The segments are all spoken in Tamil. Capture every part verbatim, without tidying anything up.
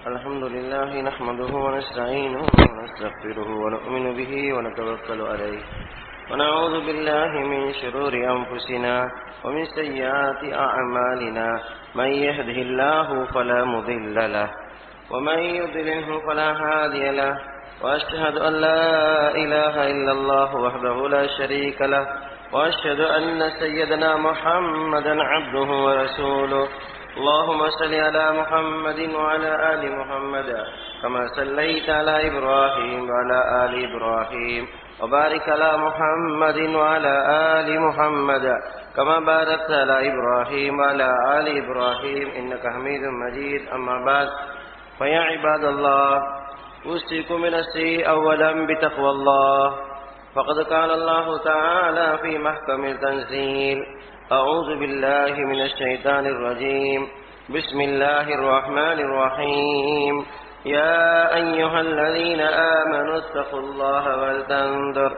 الحمد لله نحمده ونستعينه ونستغفره ونؤمن به ونتوكل عليه ونعوذ بالله من شرور أنفسنا ومن سيئات أعمالنا من يهده الله فلا مضل له ومن يضلله فلا هادي له وأشهد أن لا إله إلا الله وحده لا شريك له وأشهد أن سيدنا محمدا عبده ورسوله اللهم صل على محمد وعلى آل محمد كما صليت على إبراهيم وعلى آل إبراهيم وبارك على محمد وعلى آل محمد كما باركت على إبراهيم وعلى آل إبراهيم إنك حميد مجيد. أما بعد فيا عباد الله أوصيكم بنفسي أولا بتقوى الله فقد قال الله تعالى في محكم التنزيل: أعوذ بالله من الشيطان الرجيم بسم الله الرحمن الرحيم يا أيها الذين آمنوا اتقوا الله ولتنظر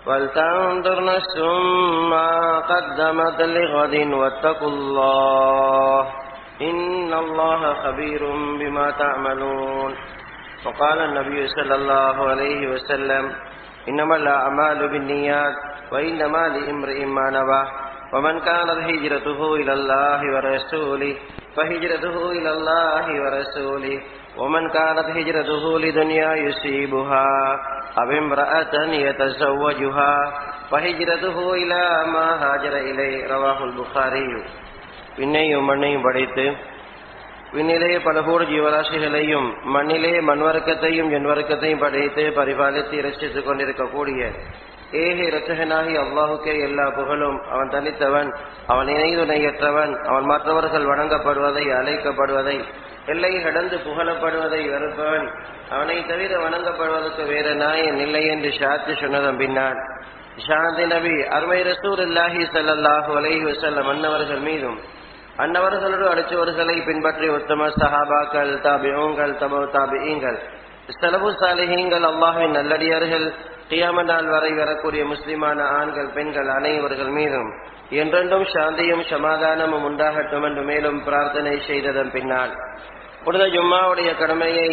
ولتنظر نفس ما قدمت لغد واتقوا الله إن الله خبير بما تعملون. وقال النبي صلى الله عليه وسلم: إنما الأعمال بالنيات وإنما لامرئ ما نوى ومن كانت هجرته إلى الله ورسوله فهجرته إلى الله ورسوله ومن كانت هجرته لدنيا يصيبها أو امرأة يتزوجها فهجرته إلى ما هاجر إليه. رواه البخاري. விண்ணையும் மண்ணையும் படைத்து விண்ணிலே பல கோடி ஜீவராசிகளையும் மண்ணிலே மண்வர்க்கத்தையும் ஜன்வர்க்கத்தையும் படைத்து பரிபாலித்து இரட்சித்துக் கொண்டிருக்கக்கூடிய ஏக இரட்சகனாகி அல்லாஹுக்கே எல்லா புகழும். அவன் தனித்தவன், அவன் இணைதுணையற்றவன். அவன் மற்றவர்கள் வணங்கப்படுவதை, அழைக்கப்படுவதை, எல்லை கடந்து புகழப்படுவதை வெறுப்பவன். அவனை தவிர வணங்கப்படுவதற்கு வேறு நாயன் இல்லை என்று ஷாத்து சொன்னதன் பின்னால் ஷாந்தி நபி அருமை ரசூலுல்லாஹி ஸல்லல்லாஹு அலைஹி வஸல்லம் அன்னவர்கள் மீதும் அன்னவர்களோடு அடுத்தவர்களை பின்பற்றி உத்தம சஹாபாக்கள், தாபிஊன்கள், தபு தாபிஈன்கள், ஸலஃபு ஸாலிஹீன்கள், அல்லாஹ்வின் நல்லடியார்கள், கியாமத் நாள் வரை வரக்கூடிய முஸ்லிமான ஆண்கள், பெண்கள் அனைவர்கள் மீதும் என்றென்றும் சாந்தியும் சமாதானமும் உண்டாகட்டும் என்று மேலும் பிரார்த்தனை செய்ததன் பின்னால் புனித ஜும்மாவுடைய கடமையை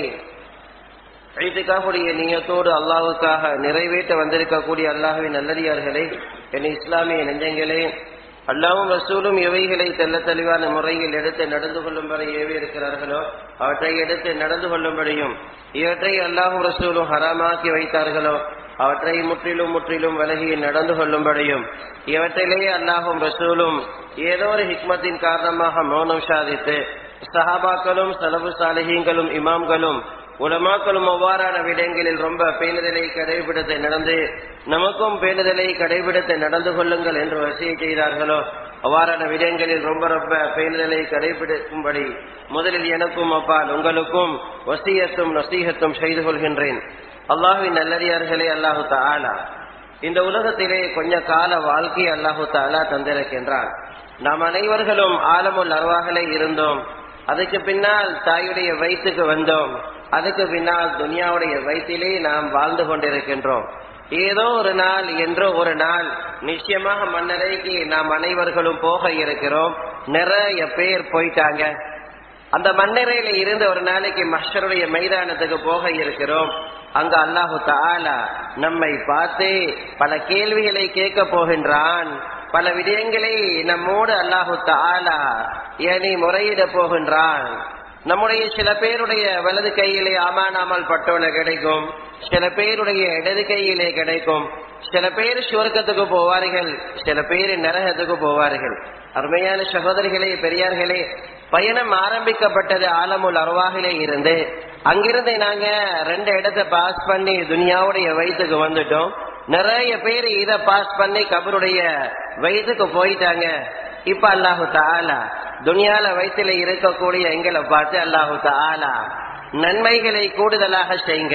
இத்திகாஃபுடைய நியத்தோடு அல்லாஹ்வுக்காக நிறைவேற்ற வந்திருக்கக்கூடிய அல்லாஹ்வின் நல்லடியார்களே, என் இஸ்லாமிய நெஞ்சங்களே, அல்லாஹ்வும் ரசூலும் எவைகளை தெல்ல தெளிவான முறையில் எடுத்து நடந்து கொள்ளும்படி ஏவி இருக்கிறார்களோ அவற்றை எடுத்து நடந்து கொள்ளும்படியும், இவற்றை அல்லாஹ்வும் ரசூலும் ஹராமாக்கி வைத்தார்களோ அவற்றை முற்றிலும் முற்றிலும் விலகி நடந்து கொள்ளும்படியும், இவற்றிலேயே அல்லாஹ்வும் ரசூலும் ஏதோ ஒரு ஹிக்மத்தின் காரணமாக மௌனம் சாதித்து சஹாபாக்களும் ஸலஃபு ஸாலிஹீன்களும் இமாம்களும் உலமாக்களும் அவ்வாறான விடயங்களில் ரொம்ப பேணுதலை கடைபிடித்து நடந்து நமக்கும் பேணுதலை கடைபிடித்து நடந்து கொள்ளுங்கள் என்று வசிய செய்தார்களோ அவ்வாறான விடயங்களில் ரொம்ப ரொம்ப பேணுதலை கடைபிடிக்கும்படி முதலில் எனக்கும் அப்பால் உங்களுக்கும் வசியத்தும் நசீகத்தும் செய்து கொள்கின்றேன். அல்லாஹ்வின் நல்லடியார்களே, அல்லாஹு தஆலா இந்த உலகத்திலே கொஞ்ச கால வாழ்க்கை அல்லாஹு தஆலா தந்திருக்கின்றான். நாம் அனைவர்களும் ஆலமுல் அர்வாஹிலே இருந்தோம். அதுக்கு பின்னால் தாயுடைய வயிற்றுக்கு வந்தோம். அதுக்கு பின்னால் துனியாவுடைய வயிற்றிலே நாம் வாழ்ந்து கொண்டிருக்கின்றோம். ஏதோ ஒரு நாள் என்றோ ஒரு நாள் நிச்சயமாக மன்னரைக்கு நாம் அனைவர்களும் போக இருக்கிறோம். நிறைய பேர் போயிட்டாங்க. அந்த மன்னரையில இருந்து ஒரு நாளைக்கு மஹ்ஷருடைய மைதானத்துக்கு போக இருக்கிறோம். அங்க அல்லாஹு தஆலா நம்மை பார்த்து பல கேள்விகளை கேட்க போகின்றான். பல விடயங்களை நம்மோடு அல்லாஹு தஆலா ஏனி முறையிட போகின்றான். நம்முடைய சில பேருடைய வலது கையிலே ஆமானாமல் பட்டோல கிடைக்கும், சில பேருடைய இடது கையிலே கிடைக்கும். சில பேர் சுவர்க்கத்துக்கு போவார்கள், சில பேர் நரகத்துக்கு போவார்கள். அருமையான சகோதரிகளே, பெரியார்களே, பயணம் ஆரம்பிக்கப்பட்டது ஆலமுல் அர்வாஹிலே இருந்து. அங்கிருந்து நாங்க ரெண்டு இடத்தை பாஸ் பண்ணி துனியாவுடைய வயிற்றுக்கு வந்துட்டோம். நிறைய பேர் இதை பாஸ் பண்ணி கபருடைய வயிற்றுக்கு போயிட்டாங்க. இப்ப அல்லாஹு தஆலா துனியால வயிற்றில இருக்கக்கூடிய எங்களை பார்த்து அல்லாஹு தஆலா நன்மைகளை கூடுதலாக செய்யுங்க,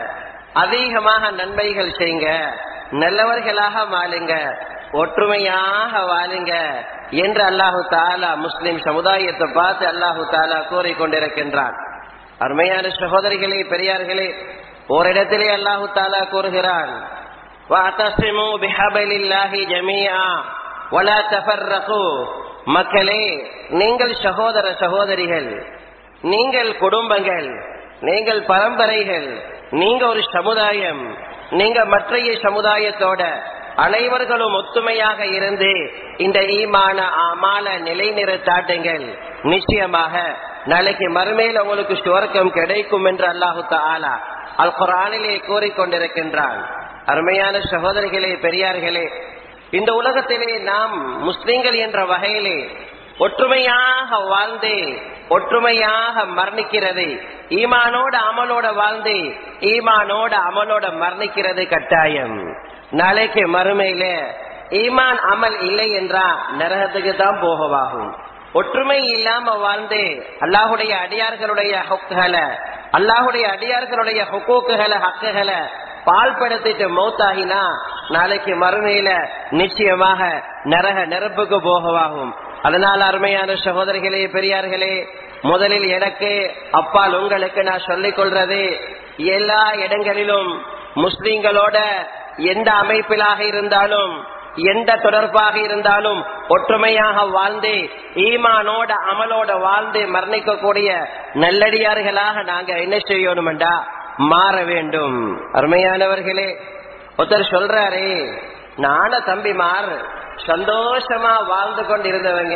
அதிகமாக நன்மைகள் செய்யுங்க, நல்லவர்களாக வாழுங்க, ஒற்றுமையாக வாழுங்க என்று அல்லாஹு தஆலா முஸ்லிம் சமுதாயத்தை பார்த்து அல்லாஹு தஆலா கூறிக்கொண்டிருக்கின்றான். அருமையான சகோதரிகளே, பெரியார்களே, ஓரிடத்திலே அல்லாஹு தஆலா கூறுகிறான்: வஅதஸிமு பிஹபிலில்லாஹி ஜமீஆ வலா தஃபர்ரகு. மக்களே, நீங்கள் சகோதர சகோதரிகள், நீங்கள் குடும்பங்கள், நீங்கள் பரம்பரைகள், நீங்க ஒரு சமுதாயம், நீங்க மற்றைய சமுதாயத்தோட அனைவர்களும் ஒத்துமையாக இருந்து இந்த ஈமான அமால நிலைநிறுத்தாட்டுங்கள். நிச்சயமாக நாளைக்கு மறுமையில் உங்களுக்கு சுவர்க்கம் கிடைக்கும் என்று அல்லாஹு தஆலா அல் குர்ஆனிலே கூறிக்கொண்டிருக்கின்றான். அருமையான சகோதரிகளே, பெரியார்களே, இந்த உலகத்திலே நாம் முஸ்லிம்கள் என்ற வகையிலே ஒற்றுமையாக வாழ்ந்து ஒற்றுமையாக மரணிக்கிறது, ஈமானோட அமலோட வாழ்ந்து ஈமானோட அமலோட மரணிக்கிறது கட்டாயம். நாளைக்கு மறுமையில ஈமான் அமல் இல்லை என்றா நரகத்துக்கு தான் போகவாகும். ஒற்றுமை இல்லாம வாழ்ந்து அல்லாஹுடைய அடியார்களுடைய ஹக்குகளை அல்லாஹுடைய அடியார்களுடைய ஹுக்கூக்குகளை ஹக்குகளை பால்படுத்திட்டு மௌத்தாகினா நாளைக்கு மறுமையில நிச்சயமாக நரக நெருப்புக்கு போகவாகும். அதனால் அருமையான சகோதரிகளே, பெரியார்களே, முதலில் எனக்கு அப்பால் உங்களுக்கு நான் சொல்லிக் கொள்றது, எல்லா இடங்களிலும் முஸ்லிம்களோட எந்த அமைப்பிலாக இருந்தாலும் எந்த தொடர்பாக இருந்தாலும் ஒற்றுமையாக வாழ்ந்து ஈமானோட அமலோட வாழ்ந்து மரணிக்கக்கூடிய நல்லடியார்களாக நாங்க என்ன செய்யணும்டா மாற வேண்டும். அருமையானவர்களே, ஒருத்தர் சொல்றாரு, நான தம்பிமார் சந்தோஷமா வாழ்ந்து கொண்டிருந்தவங்க,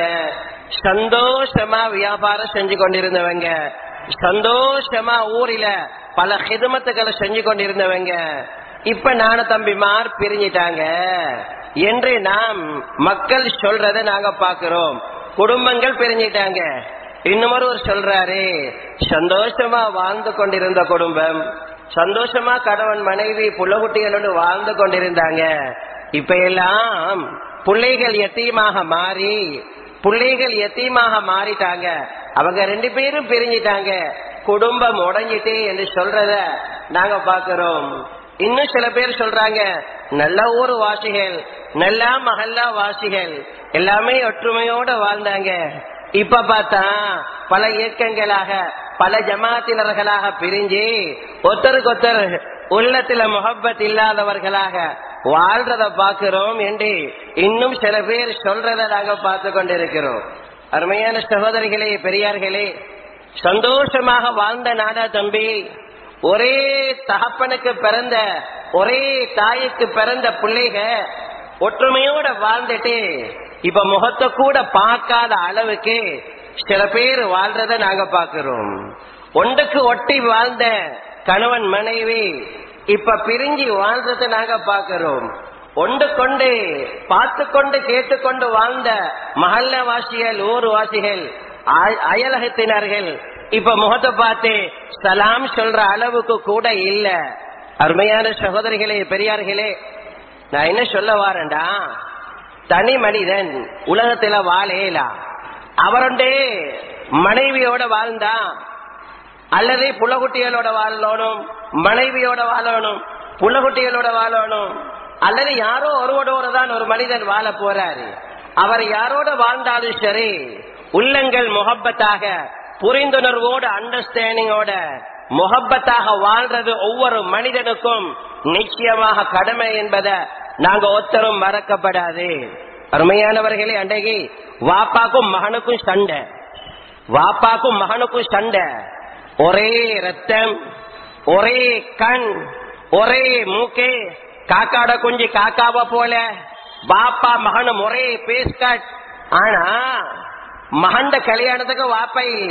சந்தோஷமா வியாபாரம் செஞ்சு கொண்டிருந்தவங்க, சந்தோஷமா ஊரில பல ஹிதமத்துக்களை செஞ்சு கொண்டிருந்தவங்க, இப்ப நான தம்பிமார் பிரிஞ்சிட்டாங்க என்று நாம் மக்கள் சொல்றதை நாங்க பாக்குறோம். குடும்பங்கள் பிரிஞ்சிட்டாங்க. இன்னொரு சொல்றாரு, சந்தோஷமா வாழ்ந்து கொண்டிருந்த குடும்பம், சந்தோஷமா கணவன் மனைவி புள்ளகுட்டிகளோடு வாழ்ந்து கொண்டிருந்தாங்க, இப்ப எல்லாம் பிள்ளைகள் எத்தீமாக மாறி பிள்ளைகள் எத்தீமாக மாறிட்டாங்க, அவங்க ரெண்டு பேரும் பிரிஞ்சிட்டாங்க, குடும்பம் உடைஞ்சிட்டே என்று சொல்றத நாங்க பாக்குறோம். இன்னும் சில பேர் சொல்றாங்க, நல்ல ஊர் வாசிகள், நல்ல மஹல்லா வாசிகள் எல்லாமே ஒற்றுமையோட வாழ்ந்தாங்க, இப்ப பார்த்தா பல இயக்கங்களாக பல ஜமாத்தினர்களாக பிரிஞ்சு ஒருத்தருக்கு ஒருத்தர் உள்ளத்துல முஹப்பத் இல்லாதவர்களாக வாழ்றத பாக்குறோம் என்று இன்னும் சில பேர் சொல்றத நாங்க பார்த்து கொண்டிருக்கிறோம். அருமையான சகோதரிகளே, பெரியார்களே, சந்தோஷமாக வாழ்ந்த நாடா தம்பி, ஒரே தகப்பனுக்கு பிறந்த ஒரே தாய்க்கு பிறந்த பிள்ளைக ஒற்றுமையோட வாழ்ந்துட்டு இப்ப முகத்தை கூட பார்க்காத அளவுக்கு சில பேர் வாழ்றத நாங்க பாக்குறோம். ஒன்றுக்கு ஒட்டி வாழ்ந்த கணவன் மனைவி இப்ப பிரிஞ்சு வாழ்றத நாங்க பாக்குறோம். ஒன்று கொண்டு பார்த்து கொண்டு கேட்டுக்கொண்டு வாழ்ந்த மஹல்ல வாசிகள், ஊர் வாசிகள், அயலகத்தினர்கள் இப்ப முகத்தை பார்த்து சலாம் சொல்ற அளவுக்கு கூட இல்ல. அருமையான சகோதரிகளே, பெரியார்களே, நான் என்ன சொல்ல வாரேன்டா, தனி மனிதன் உலகத்துல வாழலாம், அவருண்டே மனைவியோட வாழ்ந்தா அல்லது புள்ளகுட்டிகளோட வாழணும், மனைவியோட வாழணும், புள்ளகுட்டிகளோட வாழணும், அல்லது யாரோ ஒருவரோட தான் ஒரு மனிதன் வாழ போறாரு. அவர் யாரோட வாழ்ந்தாலும் சரி, உள்ளங்கள் முஹப்பத்தாக புரிந்துணர்வோட அண்டர்ஸ்டாண்டிங்கோட முஹப்பத்தாக வாழ்றது ஒவ்வொரு மனிதனுக்கும் நிச்சயமாக கடமை என்பதை நாங்க ஒத்தரும் மறக்கப்படாது. அருமையானவர்களே, அன்றைக்கு வாப்பாக்கும் மகனுக்கும் சண்டை, வாப்பாக்கும் மகனுக்கும் சண்டை, ஒரே ரத்தம், ஒரே கண், ஒரே மூக்கே, காக்காட குஞ்சு காக்காவ போல பாப்பா மகனும் ஒரே பேஸ்கட். ஆனா மகண்ட கல்யாணத்துக்கு வாப்பா இல்ல,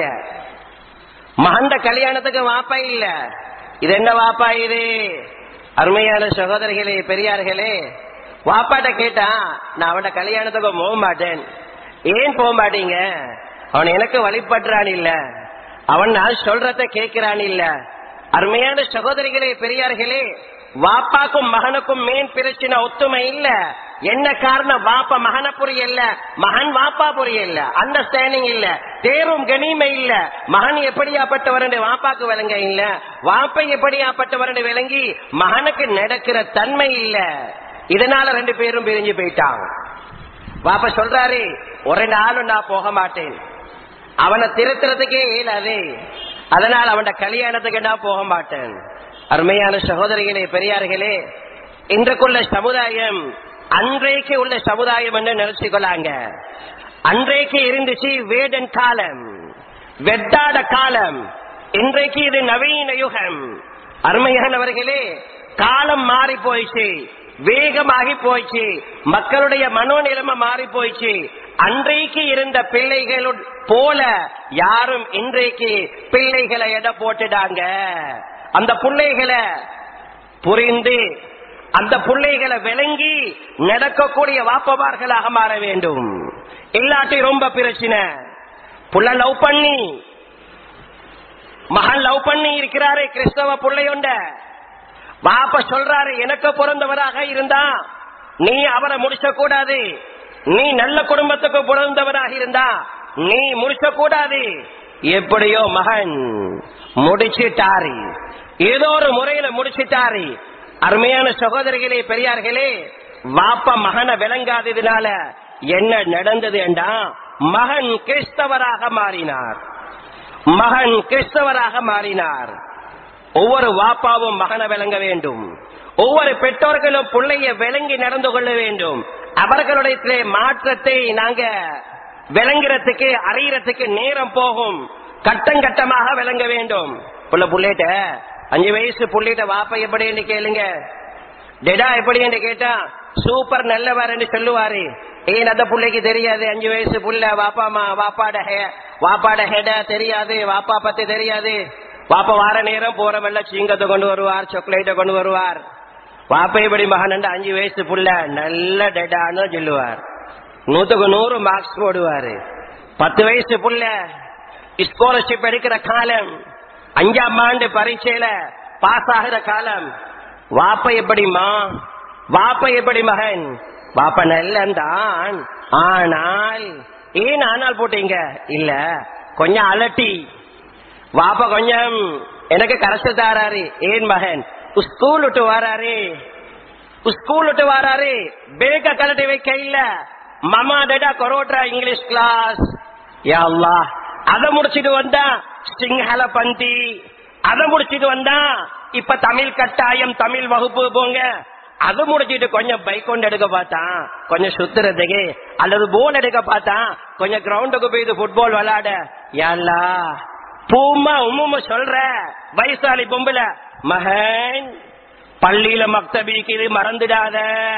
மகண்ட கல்யாணத்துக்கு வாப்பா இல்ல. இது என்ன வாப்பா இது? அருமையான சகோதரிகளே, பெரியார்களே, வாப்பாட்ட கேட்டா நான் அவன கல்யாணத்துக்கு போக மாட்டேன். ஏன் போக மாட்டீங்க? அவன் எனக்கு வழிபடுறான் இல்ல, அவன் நான் சொல்றத கேட்கிறான் இல்ல. அருமையான சகோதரிகளே, பெரியார்களே, வாப்பாக்கும் மகனுக்கும் மேன் பிரச்சனை ஒத்துமை இல்ல. என்ன காரணம்? வாப்பா மகன புரியல, மகன் வாப்பா புரியல, அண்டர்ஸ்டாண்டிங் இல்ல, தேரும் கனிமை இல்ல. மகன் எப்படியாப்பட்டவர் வாப்பாக்கு விளங்க இல்ல, வாப்பை எப்படியாப்பட்டவர் விளங்கி மகனுக்கு நடக்கிற தன்மை இல்ல. இதனால ரெண்டு பேரும் பிரிஞ்சு போயிட்டாங்க. வாப்பா சொல்றாரு, ஒரு நாளும் நான் போக மாட்டேன், அவனை திருத்துறதுக்கே இயலாது, அதனால் அவன் கல்யாணத்துக்கு நான் போக மாட்டேன். அருமையான சகோதரிகளே, பெரியார்களே, இன்றைக்குள்ள சமுதாயம் அன்றைக்கு உள்ள சமுதாயம் என்று நினைச்சு கொள்ளாங்க. அன்றைக்கு இருந்துச்சு வேடன் காலம், வெட்டாட காலம், இன்றைக்கு இது நவீன யுகம். அருமையானவர்களே, காலம் மாறி போயிடுச்சு, வேகமாகி போயிடுச்சு, மக்களுடைய மனோநிலைமை மாறி போயிடுச்சு. அன்றைக்கு இருந்த பிள்ளைகள் போல யாரும் இன்றைக்கு பிள்ளைகளை எடை போட்டுட்டாங்க. அந்த பிள்ளைகளை புரிந்து அந்த பிள்ளைகளை விளங்கி நடக்கக்கூடிய வாப்பமார்களாக மாற வேண்டும். இல்லாட்டி ரொம்ப பிரச்சனை. புள்ள லவ் பண்ணி மகன் லவ் பண்ணி இருக்கிறாரே கிறிஸ்தவ பிள்ளையுண்ட, வாப்ப சொல்றாரு எனக்கு பிறந்தவராக இருந்தா நீ அவரை முடிச்ச கூடாது, நீ நல்ல குடும்பத்துக்கு பிறந்தவராக இருந்தா நீ முடிச்ச கூடாது. எப்படியோ மகன் முடிச்சிட்டாரு, ஏதோ ஒரு முறையில முடிச்சிட்டாரு. அருமையான சகோதரிகளே, பெரியார்களே, வாப்பா மகனை விளங்காததுனால என்ன நடந்தது என்றா மகன் கிறிஸ்தவராக மாறினார். மகன் கிறிஸ்தவராக மாறினார். ஒவ்வொரு வாப்பாவும் மகனை விளங்க வேண்டும். ஒவ்வொரு பெற்றோர்களும் பிள்ளைய விளங்கி நடந்து கொள்ள வேண்டும். அவர்களுடைய மாற்றத்தை நாங்க விளங்குறதுக்கு அறியறதுக்கு நேரம் போகும். கட்டம் கட்டமாக விளங்க வேண்டும். புள்ள புள்ளைட்ட அஞ்சு வயசு புள்ளிட்ட வாப்பா எப்படி என்று கேளுங்க, டெடா எப்படி என்று கேட்டா சூப்பர் நல்லவர் என்று சொல்லுவாரு. ஏன் அந்த பிள்ளைக்கு தெரியாது, அஞ்சு வயசு புள்ள வாப்பாமா வாப்பாட வாப்பாட ஹெட தெரியாது, வாப்பா பத்தி தெரியாது. வாப்பா வார நேரம் போற வெள்ள சீங்கத்தை கொண்டு வருவார், சாக்லேட்டை கொண்டு வருவார். வாப்பா எப்படி மகன் அஞ்சு வயசு புள்ள நல்ல டெடான்னு சொல்லுவார், நூத்துக்கு நூறு மார்க்ஸ் போடுவாரு. பத்து வயசு புள்ள ஸ்காலர்ஷிப் எடுக்கிற காலம், அஞ்சாம் ஆண்டு பரீட்சையில பாஸ் ஆகிற காலம். வாப்ப எப்படிமா, வாப்ப எப்படி மகன், வாப்ப நல்லந்தான், ஆனால் ஏன் ஆனால் போட்டீங்க, இல்ல கொஞ்சம் அலட்டி, வாப்ப கொஞ்சம் எனக்கு கரைச்சு தாராரு. ஏன் மகன் ஸ்கூல் விட்டு வராரு, ஸ்கூல் விட்டு வராரு, பேக்க கலட்டி வைக்க இல்ல, மாமா டேடா கொரோட்டா இங்கிலீஷ் கிளாஸ். யா அல்லாஹ், அதை முடிச்சிட்டு வந்தா சிங்கள பந்தி, அதை முடிச்சிட்டு வந்தா இப்ப தமிழ் கட்டாயம், தமிழ் வகுப்பு போங்க. அது முடிச்சிட்டு கொஞ்சம் பைக் கொண்டு எடுக்க பார்த்தான், கொஞ்சம் சுத்துறதுக்கு, அல்லது போல் எடுக்க பார்த்தான், கொஞ்சம் கிரவுண்டுக்கு போய் ஃபுட்பால் விளையாட. யாழ்லா பூமா உம்முமா சொல்ற வயசாலி பொம்புல, மகன் பள்ளியில மக்தபிக்கு இது மறந்துடாத,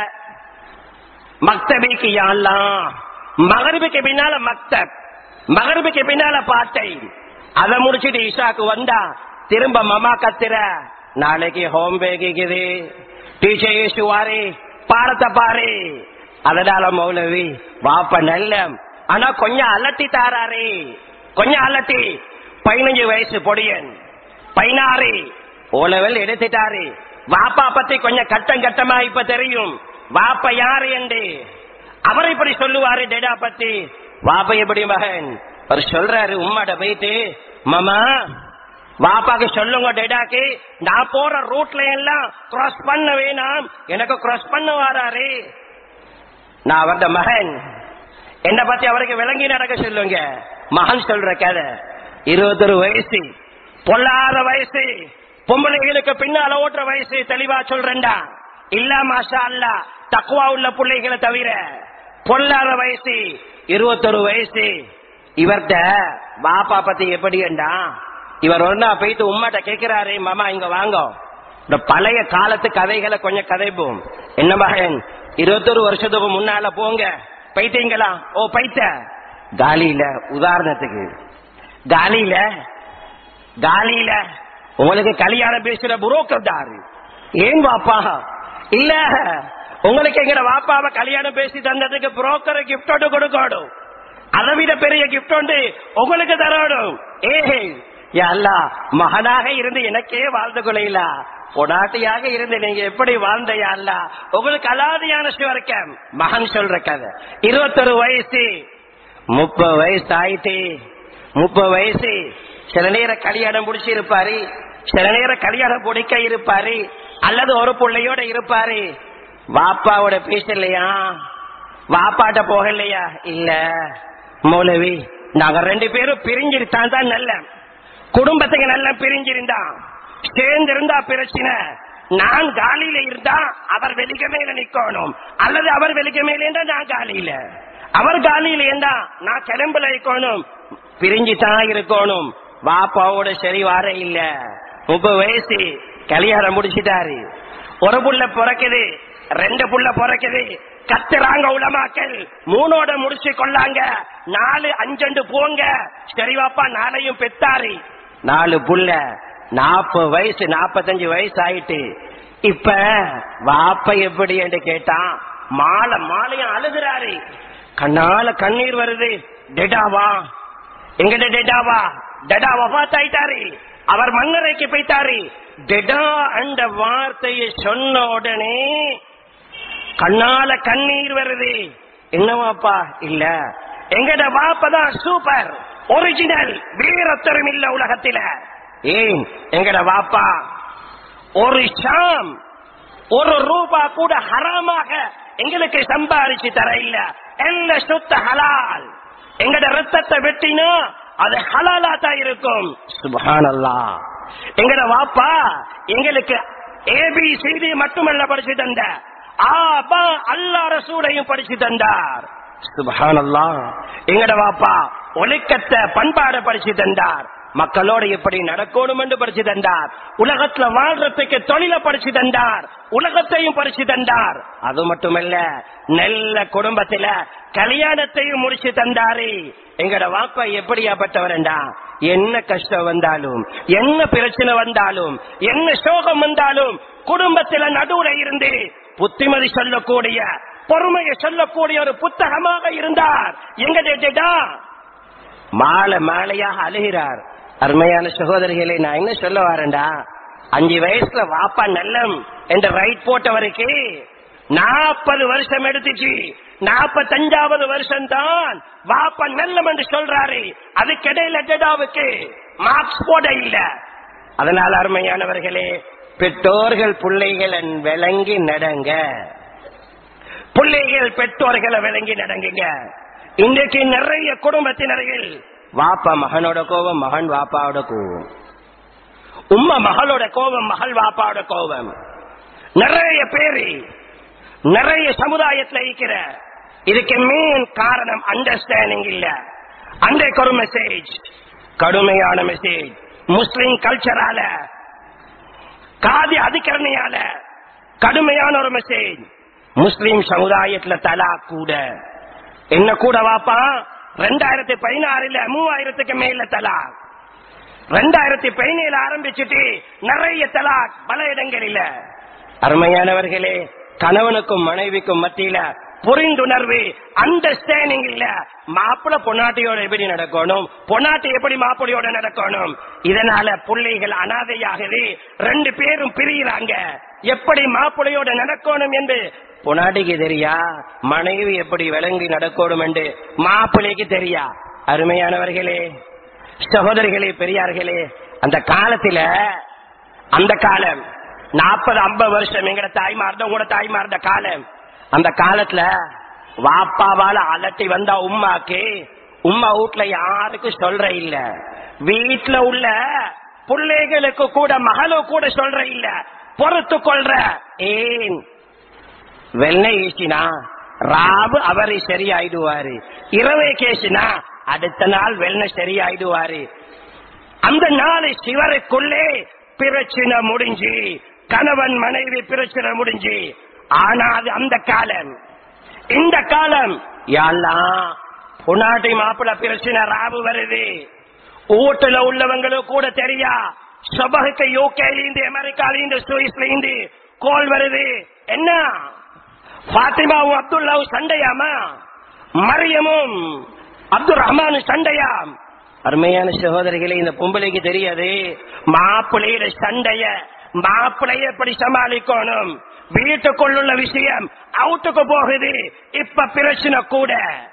மக்தபிக்கு யாழ்லாம், மகரிபுக்கு பின்னால மக்தப், மகரிபுக்கு பின்னால பாட்டை. அதை முடிச்சிட்டு இஷாக்கு வந்தா திரும்ப மமா கத்துற, நாளைக்கு ஹோம் பேக்குது, டீச்சர் ஏசுவாரு, பாடத்தை பாரு. அதனால மௌலவி வாப்ப நல்ல, ஆனா கொஞ்சம் அலட்டி தாராரு, கொஞ்சம் அலட்டி. பதினஞ்சு வயசு பொடியன், பதினாறு ஓலவெல் எடுத்துட்டாரு. வாப்பா பத்தி கொஞ்சம் கட்டம் கட்டமா இப்ப தெரியும், வாப்ப யாரு என்று. அவர் இப்படி சொல்லுவாரு டேடா பத்தி. வாப்பா எப்படி மகன் அவர் சொல்றாரு, உம்மாட போயிட்டு மாமா வாப்பாக்கு சொல்லுங்க டேடாக்கு, நான் போற ரூட்ல எல்லாம் கிராஸ் பண்ண வேணாம், எனக்கு கிராஸ் பண்ண வராரு. நான் அவர்த மகன், என்ன பத்தி அவருக்கு விளங்கி நடக்க சொல்லுங்க. மகன் சொல்ற கதை, இருபத்தொரு வயசு பொல்லாத வயசு, பொம்பளைகளுக்கு பின்னால ஓட்டுற வயசு. தெளிவா சொல்றேன்டா, இல்ல மாஷா அல்லா தக்குவா உள்ள பிள்ளைகளை தவிர பொல்லாத வயசு, இருபத்தொரு வயசு. இவர்கிட்ட வாப்பா பத்தி எப்படிண்டா, இவர் ஒன்னா போயிட்டு உம்மாட்ட கேட்கிறாரு, மாமா இங்க வாங்க, இந்த பழைய காலத்து கதைகளை கொஞ்சம் கதைப்போம். என்ன மகன் இருபத்தொரு வருஷத்துக்கு முன்னால போங்க, பைத்தீங்களா? ஓ பைத்த காலியில, உதாரணத்துக்கு காலியில காலியில உங்களுக்கு கல்யாணம் பேசுற புரோக்கர் தாரு. ஏன் வாப்பா இல்ல, உங்களுக்கு எங்க வாப்பாவை கல்யாணம் பேசி தந்ததுக்கு புரோக்கரை கிஃப்ட் கொடுக்கணும், அதை விட பெரிய கிஃப்ட் உண்டு உங்களுக்கு தரணும். ஏஹே அல்லா, மகனாக இருந்து எனக்கே வாழ்ந்து கொள்ளையில, பொடாட்டியாக இருந்து நீங்க எப்படி வாழ்ந்தையா அல்ல, உங்களுக்கு அலாதியான சுவர்க்கம். மகன் சொல்ற கதை, இருபத்தொரு வயசு முப்பது வயசு ஆயிட்டு, முப்பது வயசு சில நேரம் கல்யாணம் முடிச்சு இருப்பாரு, சில நேரம் கல்யாணம் முடிக்க இருப்பாரு, அல்லது ஒரு பிள்ளையோட இருப்பாரு. வாப்பாவோட பேசலையா, வாப்பாட்ட போகலையா, இல்ல மௌலவி நாங்க ரெண்டு பேரும் பிரிஞ்சிருத்தான் தான் நல்ல, குடும்பத்துக்கு நல்லா பிரிஞ்சிருந்தா, சேர்ந்து இருந்தா பிரச்சனை. நான் காலியில இருந்தா அவர் வெளிக்க மேல நிக்கணும், அல்லது அவர் வெளிக்க மேல இருந்தா நான் காலியில, அவர் காலியில இருந்தா நான் கிளம்புல இருக்கணும். பிரிஞ்சுதான் இருக்கணும். வாப்பாவோட சரி வார இல்ல. முப்பது வயசு கல்யாணம் முடிச்சிட்டாரு. ஒரு புள்ள பிறக்குது, ரெண்டு புள்ள பிறக்குது. கத்துறாங்க உலமாக்கள், மூணோட முடிச்சு கொள்ளாங்க, நாலு அஞ்சண்டு போங்க. சரி வாப்பா நாளையும் பெத்தாரு. நாலு புள்ள, நாற்பது வயசு நாப்பத்தஞ்சு வயசு ஆயிட்டு. இப்ப வாப்ப எப்படி என்று கேட்டான். மாலை மாலையும் அழுகிறாரு, கண்ணால கண்ணீர் வருது. டெடாவா? எங்கட டெடாவா? டெடா வஃபாத் ஆயிட்டாரு, அவர் மண்ணறைக்கு போயிட்டாரு. டெடா அந்த வார்த்தையை சொன்ன உடனே கண்ணால கண்ணீர் வருது. என்னவாப்பா? இல்ல, எங்கட வாப்பதான் சூப்பர் ஒரிஜினல், வீரத்தரும் இல்ல உலகத்தில. ஏன்? எங்கட வாப்பா ஒரு ஷாம் ஒரு ரூபா கூட ஹராமாக எங்களுக்கு சம்பாதிச்சு தர இல்ல. எல்லா சுத்த ஹலால். எங்கட ரத்தத்தை வெட்டினா அது ஹலாலா தான் இருக்கும். சுப்ஹானல்லாஹ். எங்கட வாப்பா எங்களுக்கு ஏபிசிடி மட்டுமல்ல படிச்சு தந்த, ஆபா அல்லாஹ் ரசூலையும் படிச்சு தந்தார். சுப்ஹானல்லாஹ். எங்கட வாப்பா ஒழுக்கத்தை பண்பாட படிச்சு தந்தார். மக்களோட எப்படி நடக்கணும் என்று படிச்சு தந்தார். உலகத்துல வாழ்றதுக்கு தொழில படிச்சு தந்தார். உலகத்தையும் படிச்சு தந்தார். அது மட்டுமல்ல, நல்ல குடும்பத்தில கல்யாணத்தையும் முடிச்சு தந்தாரு. எங்கட வாப்பா எப்படியாப்பட்டவரண்டா, என்ன கஷ்டம் வந்தாலும், என்ன பிரச்சனை வந்தாலும், என்ன சோகம் வந்தாலும் குடும்பத்தில நடுவுல இருந்து புத்திமதி சொல்லக்கூடிய, பொறுமையை சொல்லக்கூடிய ஒரு புத்தகமாக இருந்தார். எங்கடா மாலை மாலையாக அழுகிறார். அருமையான சகோதரிகளை, நான் என்ன சொல்ல வரேன்டா, அஞ்சு வயசுல வாப்பா நல்லம் என்ற ரைட் போட்டவருக்கு நாற்பது வருஷம் எடுத்துச்சு. நாற்பத்தஞ்சாவது வருஷம் தான் வாப்பா நல்லம் என்று சொல்றாரு. அதுக்கிடையில டெடாவுக்கு மார்க்ஸ் போட இல்ல. அதனால அருமையானவர்களே, பெற்றோர்கள் பிள்ளைகளை விளங்கி நடங்க. பிள்ளைகள் பெற்றோர்களை விளங்கி நடங்குங்க. இன்றைக்கு நிறைய குடும்பத்தினர்கள் வாப்பா மகனோட கோபம், மகன் வாப்பாவோட கோபம், உம்மா மகளோட கோபம், மகள் வாப்பாவோட கோபம். நிறைய பேரு நிறைய சமுதாயத்தில் இருக்கிற இதுக்கு மெயின் காரணம் அண்டர்ஸ்டாண்டிங் இல்ல. அன்றைக்கு ஒரு மெசேஜ், கடுமையான மெசேஜ், முஸ்லிம் கல்ச்சரால, காதி அதிகரணையால கடுமையான ஒரு மெசேஜ். முஸ்லிம் சமுதாயத்தில் தலா கூட என்ன கூட வாப்பா ரெண்டாயிரத்தி பதினாறுல மூவாயிரத்துக்கு மேல தலாக், ரெண்டாயிரத்தி பதினேழு ஆரம்பிச்சுட்டு நிறைய தலாக் பல இடங்களில். அருமையானவர்களே, கணவனுக்கும் மனைவிக்கும் மத்தியில புரிந்துணர்வு, அண்டர்ஸ்டாண்டிங் இல்ல. மாப்பிள்ள பொன்னாட்டியோட எப்படி நடக்கணும், பொன்னாட்டி எப்படி மாப்பிள்ளையோட நடக்கணும். இதனால பிள்ளைகள் அனாதையாகவே ரெண்டு பேரும் பிரிகிறாங்க. எப்படி மாப்பிள்ளையோட நடக்கணும் என்று பொன்னாட்டிக்கு தெரியா, மனைவி எப்படி விளங்கி நடக்கணும் என்று மாப்பிள்ளைக்கு தெரியா. அருமையானவர்களே, சகோதரிகளே, பெரியார்களே, அந்த காலத்துல, அந்த காலம் நாற்பது ஐம்பது வருஷம் எங்கட தாய்மார்ந்த உங்களோட தாய்மார்ந்த காலம். அந்த காலத்துல வாப்பாவால அலட்டி வந்தா உம்மாக்கு, உம்மா வீட்டுல யாருக்கும் சொல்ற இல்ல. வீட்டுல உள்ள பிள்ளைகளுக்கு கூட, மகளும் கூட சொல்ற இல்ல, பொறுத்து கொள்ற. ஏன்? வெள்ளை ஏசினா ராபு அவரை சரியாயிடுவாரு, இரவே கேசினா அடுத்த நாள் வெள்ளை சரியாயிடுவாரு. அந்த நாள் சிவருக்குள்ளே பிரச்சனை முடிஞ்சு, கணவன் மனைவி பிரச்சனை முடிஞ்சு. ஆனா அது அந்த காலம். இந்த காலம் யாரெல்லாம் பொன்னாட்டி மாப்பிள்ள பிரச்சனை ராபு வருது, வீட்டுல உள்ளவங்களும் கூட தெரியா. சபகுக்கு யூகேல இருந்து, அமெரிக்கால இருந்து, சுவிஸ்ல இருந்து கோல் வருது. என்ன பாத்திமாவும் அப்துல்லாவும் சண்டையாமா, மரியமும் அப்துல் ரஹ்மான் சண்டையாம். அருமையான சகோதரிகளே, இந்த பொம்பளைக்கு தெரியாது மாப்பிள்ளையில சண்டைய, மாப்பிள்ளைய எப்படி சமாளிக்கணும். வீட்டுக்குள்ள விஷயம் அவுட்டுக்கு போகுது. இப்ப பிரச்சனை கூட,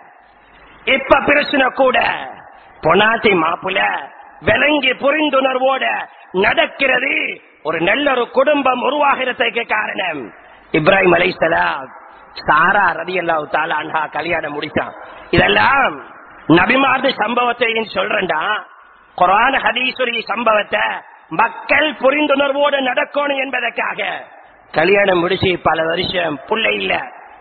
இப்ப பிரச்சனை கூட. பொனாட்டி மாப்பிள்ள விளங்கி புரிந்துணர்வோட நடக்கிறது ஒரு நல்ல ஒரு குடும்பம் உருவாகிறதுக்கு காரணம். இப்ராஹிம் அலைஹிஸ்ஸலாம் சாரா ரலியல்லாஹு தஆலா அன்ஹா கல்யாணம் முடிச்சான். இதெல்லாம் நபிமார்ந்த சம்பவத்தை சொல்றேன்டா. குர்ஆன் ஹதீஸுடைய சம்பவத்தை மக்கள் புரிந்துணர்வோடு நடக்கணும் என்பதற்காக கல்யாணம் முடிச்சு பல வருஷம் புள்ள இல்ல,